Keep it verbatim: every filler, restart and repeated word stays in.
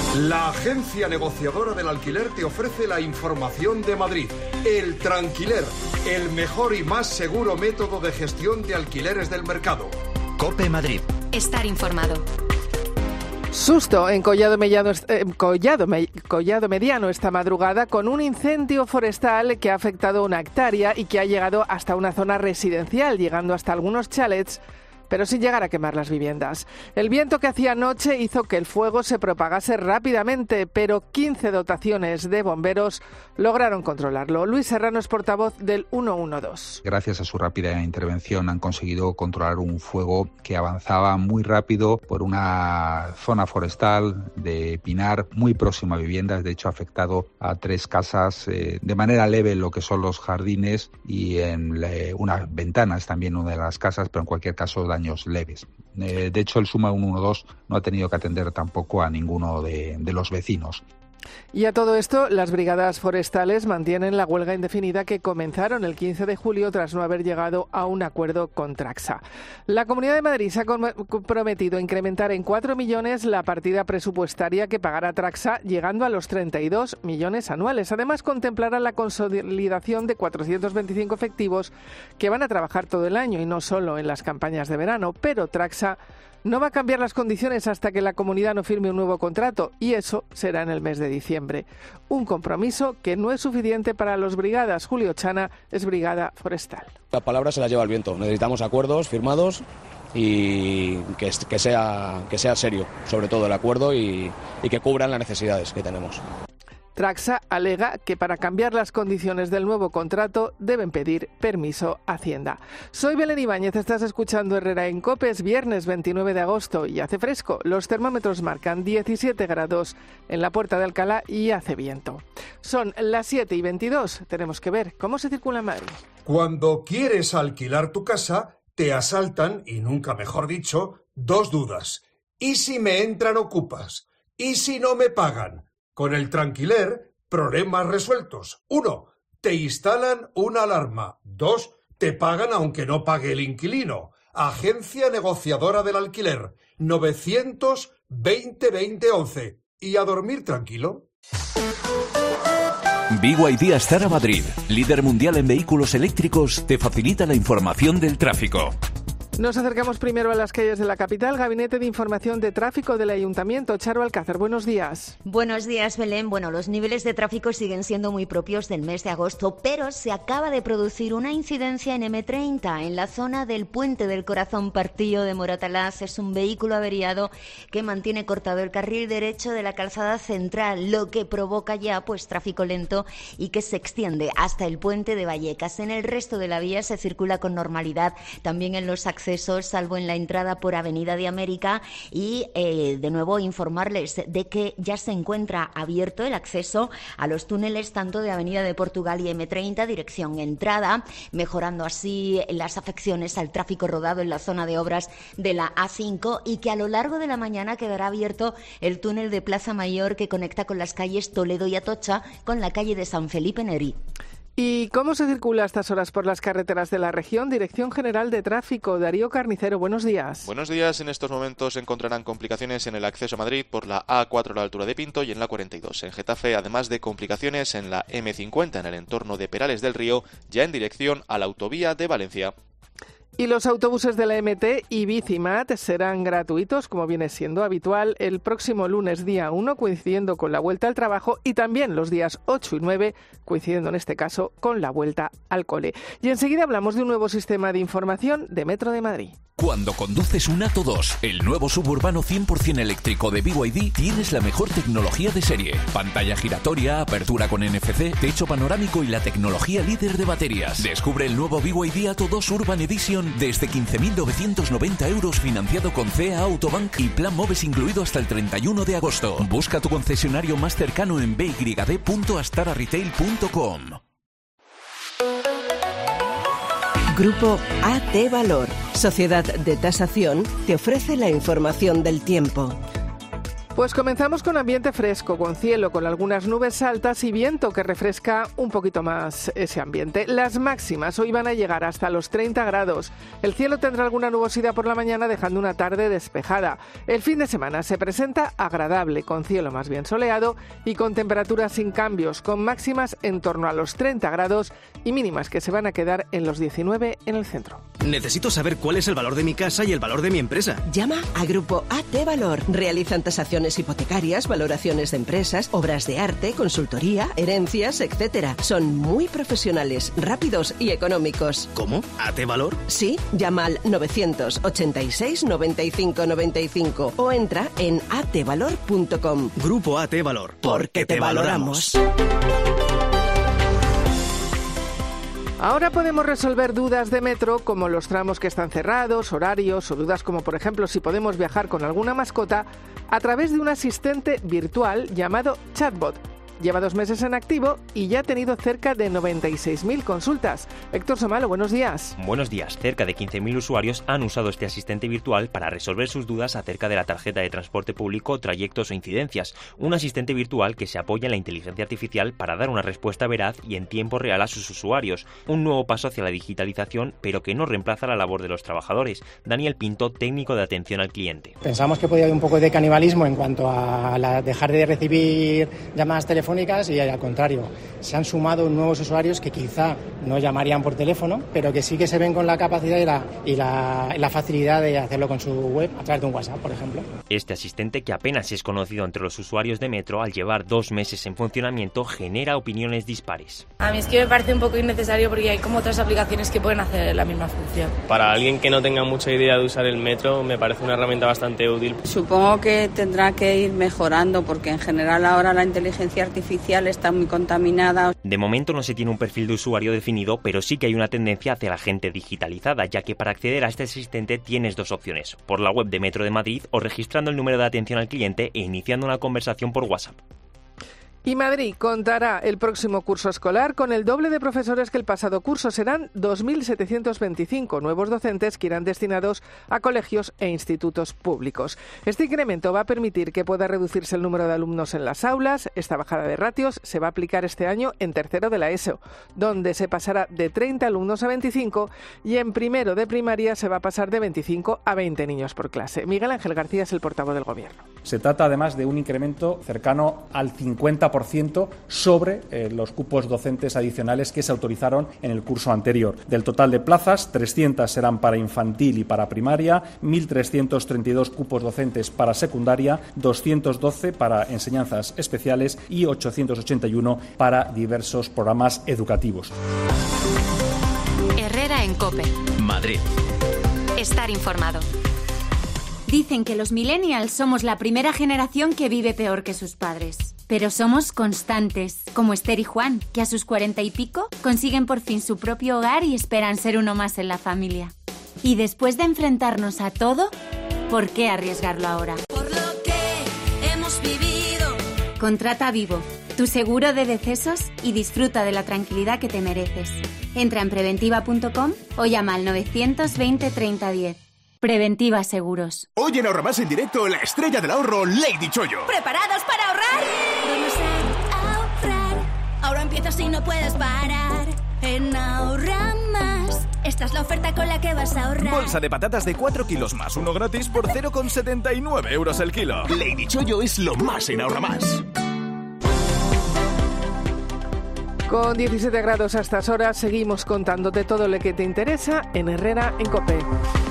La agencia negociadora del alquiler te ofrece la información de Madrid. El Tranquiler, el mejor y más seguro método de gestión de alquileres del mercado. COPE Madrid. Estar informado. Susto en Collado, Mellado, eh, Collado, Me, Collado Mediano esta madrugada con un incendio forestal que ha afectado una hectárea y que ha llegado hasta una zona residencial, llegando hasta algunos chalets, pero sin llegar a quemar las viviendas. El viento que hacía anoche hizo que el fuego se propagase rápidamente, pero quince dotaciones de bomberos lograron controlarlo. Luis Serrano es portavoz del ciento doce. Gracias a su rápida intervención han conseguido controlar un fuego que avanzaba muy rápido por una zona forestal de pinar muy próxima a viviendas. De hecho, ha afectado a tres casas eh, de manera leve en lo que son los jardines y en eh, unas ventanas también una de las casas, pero en cualquier caso daños leves. Eh, de hecho, el SUMA ciento doce no ha tenido que atender tampoco a ninguno de, de los vecinos. Y a todo esto, las brigadas forestales mantienen la huelga indefinida que comenzaron el quince de julio tras no haber llegado a un acuerdo con Traxa. La Comunidad de Madrid se ha comprometido a incrementar en cuatro millones la partida presupuestaria que pagará Traxa, llegando a los treinta y dos millones anuales. Además, contemplará la consolidación de cuatrocientos veinticinco efectivos que van a trabajar todo el año y no solo en las campañas de verano. Pero Traxa no va a cambiar las condiciones hasta que la comunidad no firme un nuevo contrato, y eso será en el mes de diciembre. Un compromiso que no es suficiente para los brigadas. Julio Chana es brigada forestal. La palabra se la lleva el viento. Necesitamos acuerdos firmados y que, que, sea, que sea serio, sobre todo el acuerdo, y, y que cubran las necesidades que tenemos. Traxa alega que para cambiar las condiciones del nuevo contrato deben pedir permiso a Hacienda. Soy Belén Ibáñez, estás escuchando Herrera en COPE, es viernes veintinueve de agosto y hace fresco. Los termómetros marcan diecisiete grados en la Puerta de Alcalá y hace viento. Son las siete y veintidós, tenemos que ver cómo se circula en Madrid. Cuando quieres alquilar tu casa, te asaltan, y nunca mejor dicho, dos dudas. ¿Y si me entran ocupas? ¿Y si no me pagan? Con el Tranquiler, problemas resueltos. Uno, te instalan una alarma. Dos, te pagan aunque no pague el inquilino. Agencia negociadora del alquiler. novecientos veinte veinte once. Y a dormir tranquilo. B Y D Astara Madrid, líder mundial en vehículos eléctricos, te facilita la información del tráfico. Nos acercamos primero a las calles de la capital. Gabinete de Información de Tráfico del Ayuntamiento. Charo Alcázar, buenos días. Buenos días, Belén. Bueno, los niveles de tráfico siguen siendo muy propios del mes de agosto, pero se acaba de producir una incidencia en eme treinta, en la zona del Puente del Corazón Partido de Moratalaz. Es un vehículo averiado que mantiene cortado el carril derecho de la calzada central, lo que provoca ya pues tráfico lento y que se extiende hasta el Puente de Vallecas. En el resto de la vía se circula con normalidad, también en los accesos, salvo en la entrada por Avenida de América, y eh, de nuevo informarles de que ya se encuentra abierto el acceso a los túneles tanto de Avenida de Portugal y eme treinta dirección entrada, mejorando así las afecciones al tráfico rodado en la zona de obras de la A cinco, y que a lo largo de la mañana quedará abierto el túnel de Plaza Mayor que conecta con las calles Toledo y Atocha con la calle de San Felipe Neri. ¿Y cómo se circula a estas horas por las carreteras de la región? Dirección General de Tráfico, Darío Carnicero, buenos días. Buenos días. En estos momentos se encontrarán complicaciones en el acceso a Madrid por la A cuatro a la altura de Pinto y en la cuarenta y dos. En Getafe, además de complicaciones en la eme cincuenta en el entorno de Perales del Río, ya en dirección a la autovía de Valencia. Y los autobuses de la eme te y Bicimat serán gratuitos, como viene siendo habitual, el próximo lunes día uno, coincidiendo con la vuelta al trabajo, y también los días ocho y nueve, coincidiendo en este caso con la vuelta al cole. Y enseguida hablamos de un nuevo sistema de información de Metro de Madrid. Cuando conduces un Atto dos, el nuevo suburbano cien por ciento eléctrico de B Y D, tienes la mejor tecnología de serie. Pantalla giratoria, apertura con ene efe ce, techo panorámico y la tecnología líder de baterías. Descubre el nuevo B Y D Atto dos Urban Edition desde quince mil novecientos noventa euros, financiado con C E A Autobank y plan MOVES incluido hasta el treinta y uno de agosto. Busca tu concesionario más cercano en b y d punto astara retail punto com. Grupo A T Valor, Sociedad de Tasación, te ofrece la información del tiempo. Pues comenzamos con ambiente fresco, con cielo, con algunas nubes altas y viento que refresca un poquito más ese ambiente. Las máximas hoy van a llegar hasta los treinta grados. El cielo tendrá alguna nubosidad por la mañana, dejando una tarde despejada. El fin de semana se presenta agradable, con cielo más bien soleado y con temperaturas sin cambios, con máximas en torno a los treinta grados y mínimas que se van a quedar en los diecinueve en el centro. Necesito saber cuál es el valor de mi casa y el valor de mi empresa. Llama a Grupo A T Valor. Realizan tasaciones hipotecarias, valoraciones de empresas, obras de arte, consultoría, herencias, etcétera. Son muy profesionales, rápidos y económicos. ¿Cómo? ¿A T Valor? Sí, llama al novecientos ochenta y seis noventa y cinco noventa y cinco o entra en a t valor punto com. Grupo A T Valor. Porque te valoramos. Ahora podemos resolver dudas de metro como los tramos que están cerrados, horarios o dudas como por ejemplo si podemos viajar con alguna mascota a través de un asistente virtual llamado Chatbot. Lleva dos meses en activo y ya ha tenido cerca de noventa y seis mil consultas. Héctor Somalo, buenos días. Buenos días. Cerca de quince mil usuarios han usado este asistente virtual para resolver sus dudas acerca de la tarjeta de transporte público, trayectos o incidencias. Un asistente virtual que se apoya en la inteligencia artificial para dar una respuesta veraz y en tiempo real a sus usuarios. Un nuevo paso hacia la digitalización, pero que no reemplaza la labor de los trabajadores. Daniel Pinto, técnico de atención al cliente. Pensamos que podía haber un poco de canibalismo en cuanto a la, dejar de recibir llamadas telefónicas y al contrario, se han sumado nuevos usuarios que quizá no llamarían por teléfono, pero que sí que se ven con la capacidad y la, y la, y la facilidad de hacerlo con su web a través de un WhatsApp, por ejemplo. Este asistente, que apenas es conocido entre los usuarios de Metro, al llevar dos meses en funcionamiento, genera opiniones dispares. A mí es que me parece un poco innecesario porque hay como otras aplicaciones que pueden hacer la misma función. Para alguien que no tenga mucha idea de usar el Metro, me parece una herramienta bastante útil. Supongo que tendrá que ir mejorando porque en general ahora la inteligencia artificial está muy contaminada. De momento no se tiene un perfil de usuario definido, pero sí que hay una tendencia hacia la gente digitalizada, ya que para acceder a este asistente tienes dos opciones: por la web de Metro de Madrid o registrando el número de atención al cliente e iniciando una conversación por WhatsApp. Y Madrid contará el próximo curso escolar con el doble de profesores que el pasado curso. Serán dos mil setecientos veinticinco nuevos docentes que irán destinados a colegios e institutos públicos. Este incremento va a permitir que pueda reducirse el número de alumnos en las aulas. Esta bajada de ratios se va a aplicar este año en tercero de la ESO, donde se pasará de treinta alumnos a veinticinco, y en primero de primaria se va a pasar de veinticinco a veinte niños por clase. Miguel Ángel García es el portavoz del Gobierno. Se trata además de un incremento cercano al cincuenta por ciento sobre eh, los cupos docentes adicionales que se autorizaron en el curso anterior. Del total de plazas, trescientas serán para infantil y para primaria, mil trescientos treinta y dos cupos docentes para secundaria, doscientos doce para enseñanzas especiales y ochocientos ochenta y uno para diversos programas educativos. Herrera en COPE. Madrid. Estar informado. Dicen que los millennials somos la primera generación que vive peor que sus padres. Pero somos constantes, como Esther y Juan, que a sus cuarenta y pico consiguen por fin su propio hogar y esperan ser uno más en la familia. Y después de enfrentarnos a todo, ¿por qué arriesgarlo ahora? Por lo que hemos vivido. Contrata Vivo, tu seguro de decesos, y disfruta de la tranquilidad que te mereces. Entra en preventiva punto com o llama al novecientos veinte treinta diez. Preventiva Seguros. Hoy en Ahorra Más en directo, la estrella del ahorro, Lady Chollo. ¿Preparados para ahorrar? Vamos a ahorrar. Ahora empiezas y no puedes parar. En Ahorra Más, esta es la oferta con la que vas a ahorrar. Bolsa de patatas de cuatro kilos más uno gratis por cero coma setenta y nueve euros el kilo. Lady Chollo es lo más en Ahorra Más. Con diecisiete grados a estas horas seguimos contándote todo lo que te interesa en Herrera en COPE.